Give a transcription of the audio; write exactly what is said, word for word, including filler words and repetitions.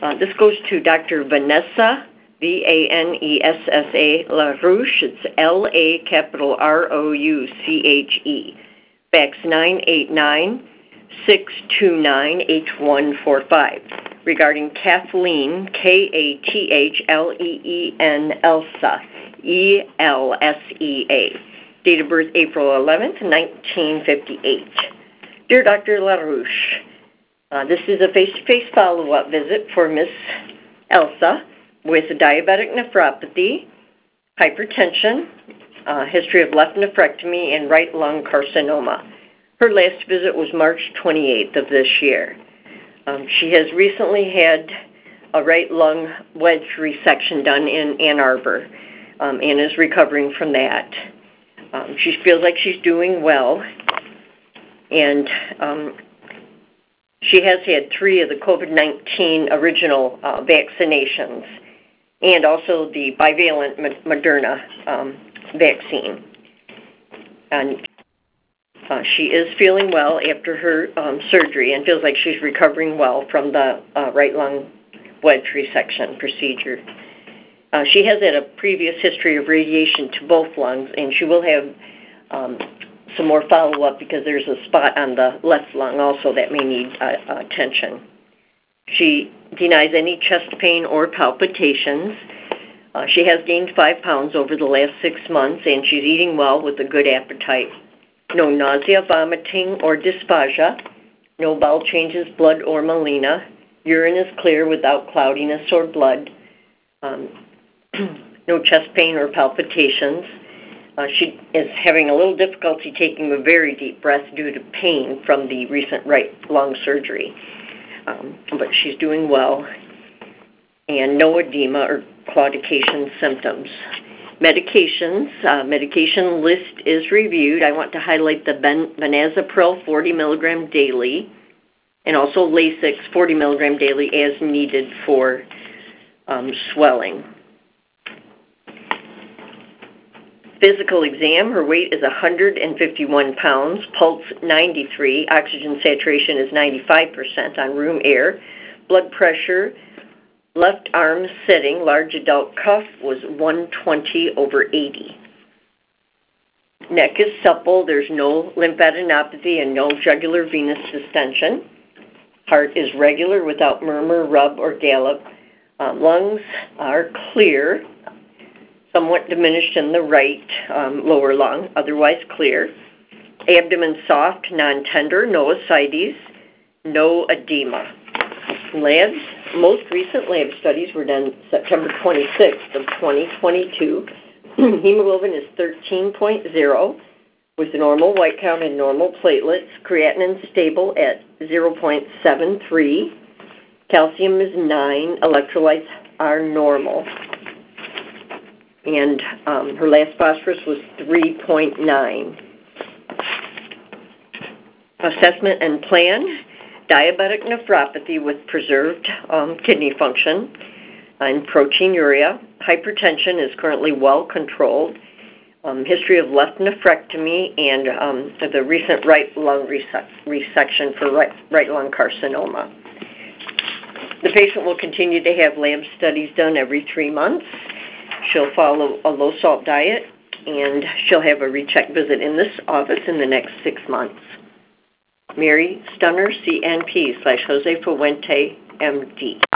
Uh, this goes to Doctor Vanessa, V A N E S S A LaRouche. It's L A capital R O U C H E. Fax nine eight nine, six two nine, eight one four five. Regarding Kathleen, K A T H L E E N, Elsa, E L S E A. Date of birth April eleventh, nineteen fifty-eight. Dear Doctor LaRouche, uh, this is a face-to-face follow-up visit for Miss Elsa with diabetic nephropathy, hypertension, uh, history of left nephrectomy, and right lung carcinoma. Her last visit was March twenty-eighth of this year. Um, she has recently had a right lung wedge resection done in Ann Arbor um, and is recovering from that. Um, she feels like she's doing well, and um, she has had three of the COVID nineteen original uh, vaccinations and also the bivalent Moderna um, vaccine. And uh, she is feeling well after her um, surgery and feels like she's recovering well from the uh, right lung wedge resection procedure. Uh, she has had a previous history of radiation to both lungs, and she will have um, some more follow-up because there's a spot on the left lung also that may need uh, attention. She denies any chest pain or palpitations. Uh, she has gained five pounds over the last six months, and she's eating well with a good appetite. No nausea, vomiting, or dysphagia. No bowel changes, blood or melena. Urine is clear without cloudiness or blood. Um, no chest pain or palpitations. Uh, she is having a little difficulty taking a very deep breath due to pain from the recent right lung surgery. Um, but she's doing well. And no edema or claudication symptoms. Medications. Uh, medication list is reviewed. I want to highlight the ben- Benazepril forty milligram daily and also Lasix forty milligram daily as needed for um, swelling. Physical exam, her weight is one hundred fifty-one pounds, pulse ninety-three, oxygen saturation is ninety-five percent on room air, blood pressure, left arm sitting, large adult cuff was one twenty over eighty. Neck is supple, there's no lymphadenopathy and no jugular venous distension. Heart is regular without murmur, rub, or gallop. Uh, lungs are clear, somewhat diminished in the right um, lower lung, otherwise clear. Abdomen soft, non-tender, no ascites, no edema. Labs, most recent lab studies were done September twenty-sixth of twenty twenty-two. Hemoglobin is thirteen point zero with normal white count and normal platelets. Creatinine stable at zero point seven three. Calcium is nine. Electrolytes are normal. And um, her last phosphorus was three point nine. Assessment and plan. Diabetic nephropathy with preserved um, kidney function and proteinuria. Hypertension is currently well controlled. Um, history of left nephrectomy and um, the recent right lung resec- resection for right, right lung carcinoma. The patient will continue to have lab studies done every three months. She'll follow a low-salt diet, and she'll have a recheck visit in this office in the next six months. Mary Stunner, C N P, slash Jose Fuente, M D.